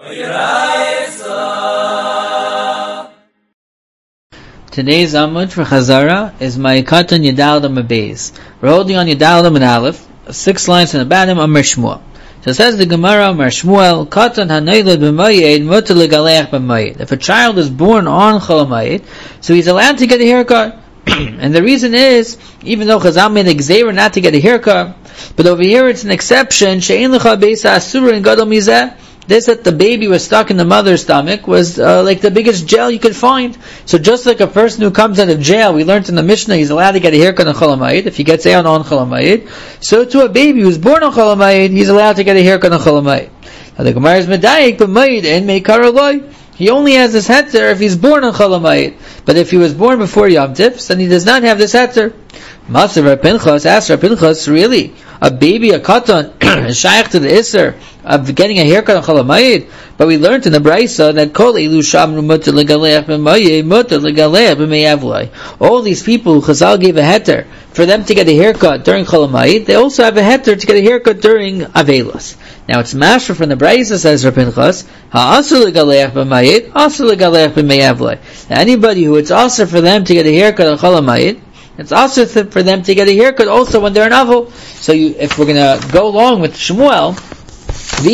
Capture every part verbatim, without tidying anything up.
Today's Amud for Chazara is Ma'ikatan Yadaladam Abayz. We're holding on Yadaladam and Aleph, six lines in the bottom, Amar Shmuel. So it says the Gemara, Amar Shmuel, Katan ha'noilad b'mayed, mutar legaleach b'mayed. If a child is born on Chol Hamoed, so he's allowed to get a haircut. And the reason is, even though Chazal made a gzeira not to get a haircut, but over here it's an exception, she'ein lecha beisa asura in gadol mizeh. This that the baby was stuck in the mother's stomach was uh, like the biggest jail you could find. So just like a person who comes out of jail, we learned in the Mishnah, he's allowed to get a haircut on Chol Hamoed if he gets out on Chol Hamoed. So to a baby who's born on Chol Hamoed, he's allowed to get a haircut on Chol Hamoed. Now the Gemara is medayik b'mayid and meikar aloi. He only has this heter if he's born on Chol Hamoed. But if he was born before Yom Tif, then he does not have this heter. Maser Rav Pinchas asked Rav Pinchas, really? A baby, a katan, is shaykh to the Isser of getting a haircut on Chol Hamoed? But we learned in the Braisa that Kol Elu Shamru Mutar Legaleach B'Mayeh Mutar Legaleach B'Mayavlai. All these people who Chazal gave a heter for them to get a haircut during Chol Hamoed, they also have a heter to get a haircut during Avelos. Now it's mashra from the Braisa, says Rav Pinchas, Ha'asur Legaleach B'Mayeh, Asur Legaleach B'Mayavlai. Anybody who it's also for them to get a haircut on Chol Hamoed, it's also for them to get a haircut also when they're an avol. So you, if we're going to go along with Shmuel, if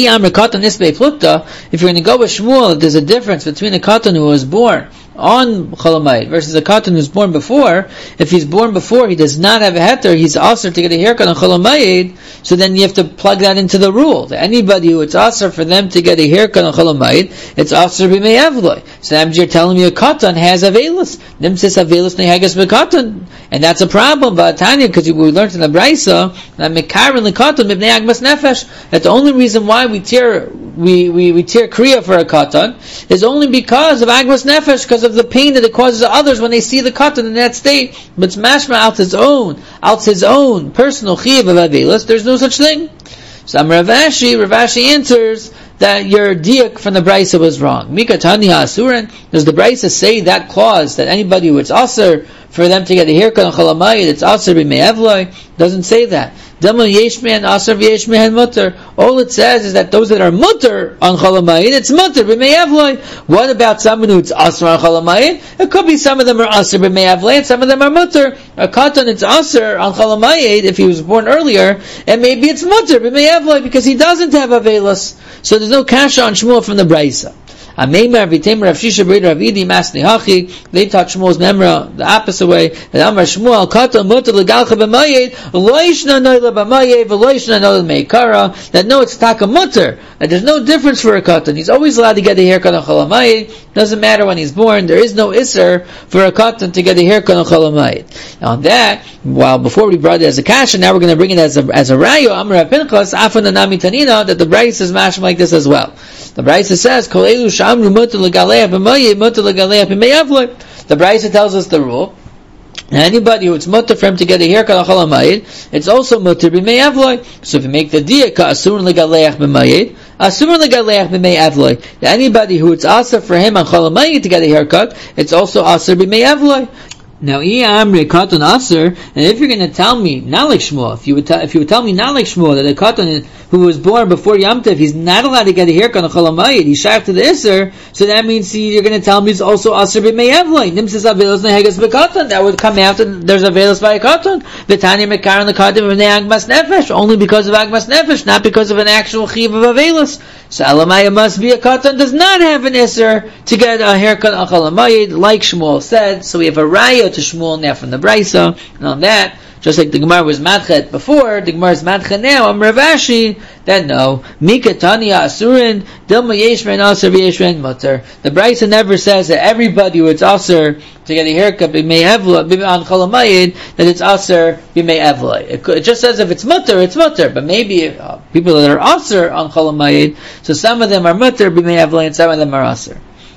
you're going to go with Shmuel, there's a difference between a katan who was born on Chol Hamoed versus a katan who's born before. If he's born before, he does not have a heter, he's aser to get a haircut on Chol Hamoed, so then you have to plug that into the rule. That anybody who it's aser for them to get a haircut on Chol Hamoed, it's aser b'mei avloi. So now you're telling me a katan has avelus. Nimsis avelus nehagas b'katan. And that's a problem, but Tanya, because we learned in the Braisa that mekarin lekatan mibnei agmas nefesh. That the only reason why we tear we we, we tear kriya for a katan is only because of agmas nefesh, because of the pain that it causes others when they see the katan in that state. But it's mashma out his own, out his own personal chiyuv of avelus. There's no such thing. So Rav Ashi, Rav Ashi answers that your diak from the Braisa was wrong. Mika Tanya Asuran, does the Braisa say that clause that anybody who it's aser for them to get a haircut on Chol Hamoed, it's aser b'mei avloi? Doesn't say that. Dama yeshmehan aser v'yeshmehan mutter. All it says is that those that are mutter on Chol Hamoed, it's mutter b'mei avloi. What about someone who's aser on Chol Hamoed? It could be some of them are aser b'mei avloi and some of them are mutter. A katan it's aser on Chol Hamoed if he was born earlier, and maybe it's mutter b'mei avloi because he doesn't have avelus. So there's no kasha on Shmuel from the Braisa. Ameimar v'teimar Rav Shisha b'rei Rav Idi masni hachi. They taught Shmuel's memra the opposite way. That Amar Shmuel katan mutar legalcha b'mayed lo yishna noila b'mayed v'lo yishna noila meikara. That no, it's taka mutar. That there's no difference for a katan. He's always allowed to get a haircut on Chol Hamoed. Doesn't matter when he's born. There is no isser for a katan to get a haircut on Chol Hamoed. Now on that, while before we brought it as a kasha, now we're going to bring it as a as a rayo. Amar Rav Pinchas afan anami tanina, that the Braisa is mashma like this as well. The Braisa says kol elu shamru mutar legaleach b'mayed mutar legaleach b'mei avloi. The Braisa tells us the rule. Now anybody who it's mutar for him to get a haircut on Chol Hamoed, it's also mutar b'mei avloi. So if you make the diak asur legaleach b'mayed, asur legaleach b'mei avloi. Anybody who it's aser for him on Chol Hamoed to get a haircut, it's also aser b'mei avloi. Now, Amri katan aser, and if you're going to tell me not like Shmuel, if you would tell, if you would tell me not like Shmuel that a katan who was born before Yom Tov, he's not allowed to get a haircut on Chol Hamoed, he's shaykh to the Isser, so that means see, you're going to tell me it's also aser b'mei avloi. Nimsis avelus nehagas b'katan, that would come out and there's avelus by a katan. V'tanya mekaran l'katan b'nei agmas nefesh, only because of agmas nefesh, not because of an actual chiyuv of avelus. So Elamaya must be a katan does not have an Isser to get a haircut on Chol Hamoed, like Shmuel said. So we have a raya to Shmuel now from the Braisa, and on that, just like the Gemara was madchet before, the Gemara is madchet now. I'm Rav Ashi. Then no, Mika Tanya Asurin Dilma Yeshman Aser V'Yeshman Mutter. The Braisa never says that everybody who it's aser to get a haircut b'mei avloi on Chol Hamoed that it's aser b'mei avloi. It, it just says if it's mutter, it's mutter. But maybe uh, people that are aser on Chol Hamoed, so some of them are mutter b'mei avloi and some of them are aser.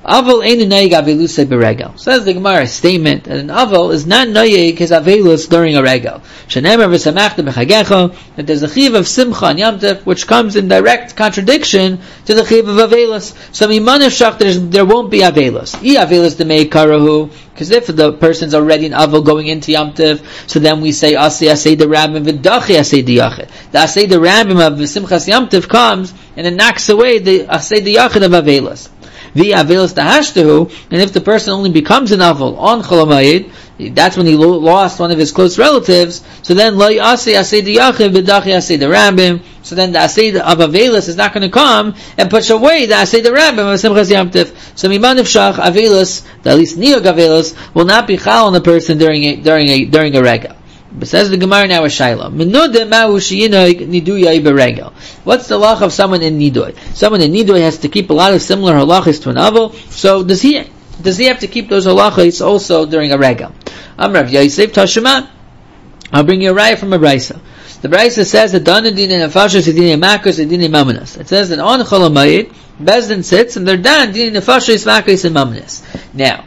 Aval einu noyeg avelus beregel. Says the Gemara statement that an aval is not noyeg his avelus during a regel. Shenemer v'samachta b'chagecha, that there's a chiv of simcha and Yom Tov, which comes in direct contradiction to the chiv of avelus. So mimanef there won't be avelus. I avelus demei karahu, because if the person's already an aval going into Yom Tov, so then we say asay asay the rabbim v'dachi asay the yachid. The asay the rabbim of simchas Yom Tov comes and it knocks away the asay the yachid of avelus. The avelus tahashtahu, and if the person only becomes an aval on Chol HaMoed, that's when he lo- lost one of his close relatives. So then lo yaseh asay the yachid v'dachi asay the rabbim. So then the asay of avelus is not going to come and push away the asay the rabbim of simchas Yom Tov. So miman nifshach avelus, at least niyog avelus, will not be chal on the person during a during a during a regel. But says the Gemara now a shayla. Menuda ma'u sheyinoig niduyai beregel. What's the halach of someone in nidoy? Someone in nidoy has to keep a lot of similar halachas to an aval. So does he does he have to keep those halachas also during a regel? Amrav Yosef Tashima. I'll bring you a raya from a brisa. The brisa says that dan din and nefashos din makos and din mamanas. It says that on Chol HaMoed, Bezdin sits and they're done din nefashos makos and mamanas. Now,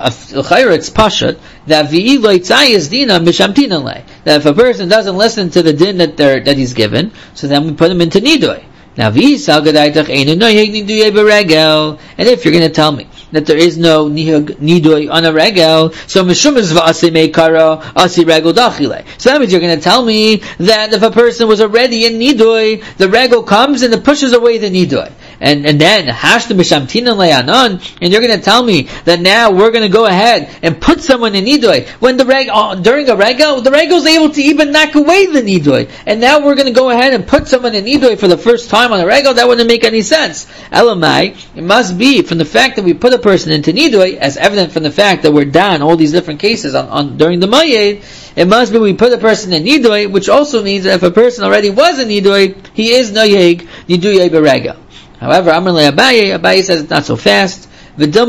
it's pashut that v'i lo yitzayis dina mishamtina lei. That if a person doesn't listen to the din that they're that he's given, so then we put him into nidoy. Now v'i salgadaitach einu noyeg nidoy beregel. And if you're going to tell me that there is no nidoy on a regel, so mishum is v'asei meikara asi regel dachile. So that means you're going to tell me that if a person was already in nidoy, the regel comes and it pushes away the nidoy. And and then hashtem mishamtina le'anon, and you're going to tell me that now we're going to go ahead and put someone in nidoy when the reg uh, during a regel, the regel is able to even knock away the nidoy, and now we're going to go ahead and put someone in nidoy for the first time on a regel. That wouldn't make any sense. Elamai, it must be from the fact that we put a person into nidoy, as evident from the fact that we're down all these different cases on, on during the mayed. It must be we put a person in nidoy, which also means that if a person already was in nidoy, he is noyeg nidoy beregel. However, Amar le Abaye, Abaye says it's not so fast. Maybe the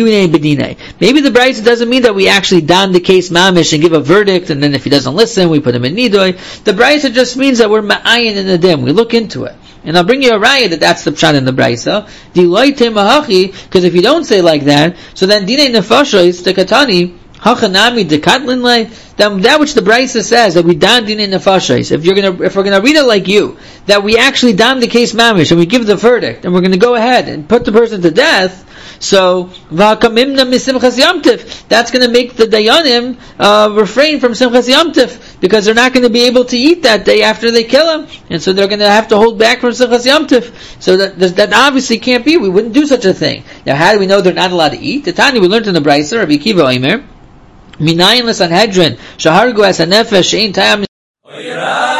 Brisa doesn't mean that we actually don the case mamish and give a verdict, and then if he doesn't listen, we put him in nidoy. The Brisa just means that we're ma'ayin in the dim. We look into it. And I'll bring you a raya that that's the pshat in the Brisa. Because if you don't say like that, so then dinei nefashos the katani hachanami dekatlin lei. That, that which the Brisa says that we don dinei nefashos. If you're gonna, if we're gonna read it like you, that we actually don the case mamish and we give the verdict and we're gonna go ahead and put the person to death. So v'hakamimna misimchas Yom Tov. That's going to make the dayanim uh, refrain from simchas Yom Tov because they're not going to be able to eat that day after they kill him, and so they're going to have to hold back from simchas Yom Tov. So that that obviously can't be. We wouldn't do such a thing. Now, how do we know they're not allowed to eat? The Tani we learned in the Brisa, Rabbi Kiva Omer, minayin l'sanhedrin shahargu as hanefesh she'in tayam.